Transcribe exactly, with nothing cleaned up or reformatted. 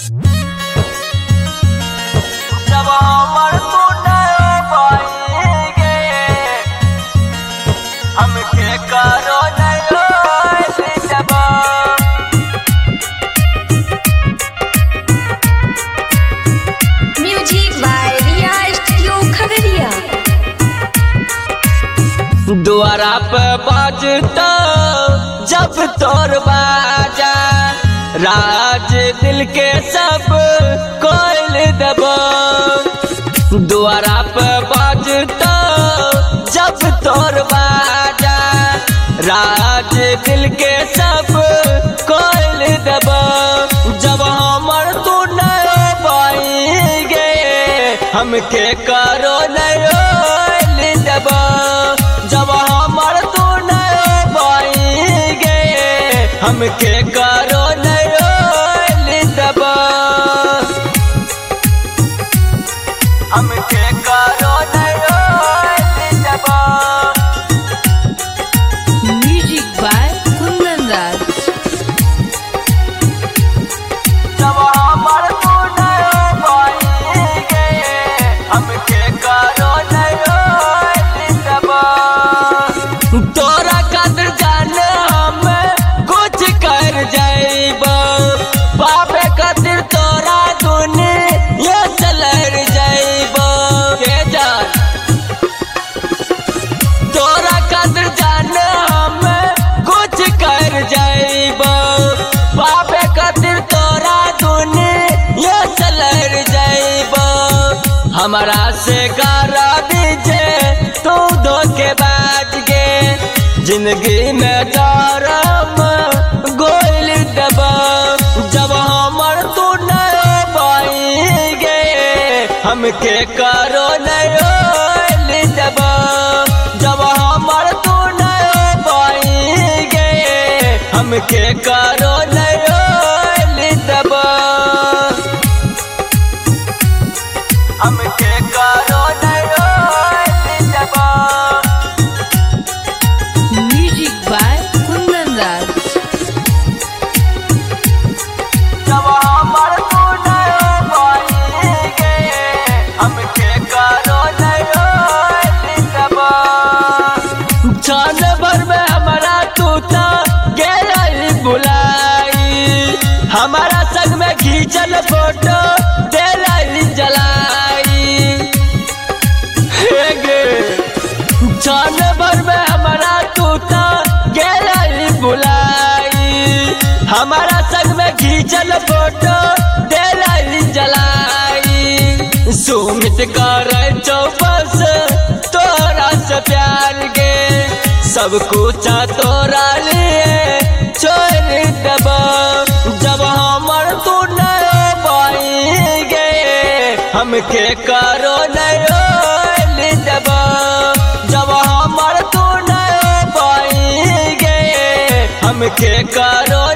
जब हमर तू नहीं पाएंगे हमके करो नहीं जब music by Riya studio Khagaria. द्वारा पे बाजता जब तोर बाजा राज दिल के सब कोयल दबा। द्वारा पे बाजता जब तोर बाजा राज दिल के सब कोयल दबा। जब हमर तू नहीं पाएंगे हमके करो नहीं दबा। जब हमर तू नहीं पाएंगे हमके करो नहीं दबा। हमके करो नहीं दबा। Music by Kundan Raj. जब हमर तू नहीं पाएंगे हमके करो नहीं दबा। तोरा कदर जाने हम कुछ कर जाइबा बाबे खातिर तोरा दुनिया चलर जाइबा के जान। तोरा कदर जाने हम कुछ कर जाइबा बाबे खातिर तोरा दुनिया चलर जाइबा। हमारा से गारा दीजे तू धोखेबाज गे जिंदगी में दारम गोल दबा। जब हमर तू नहीं पाएंगे हमके करो नहीं दबा। जब हमर तू नहीं पाएंगे हमके करो नहीं दबा। हमके करो नहीं दबा। Music by Kundan Raj. जब हमर तू नहीं पाएंगे हमके करो नहीं दबा। जानवर में हमारा तू तो गेला बुलाई हमारा संग में खींचल फोटो देला जलाई। हे गे जानवर में हमारा तू तो गेला बुलाई हमारा संग में खींचल फोटो देला जलाई। सुमित कर चौबस तोरा से प्यार गे सब कुछ तोरा लिए छोड़ दबा। जब हमर तू नहीं पाएंगे हमके करो नहीं दबा। जब हमर तू नहीं पाएंगे हमके करो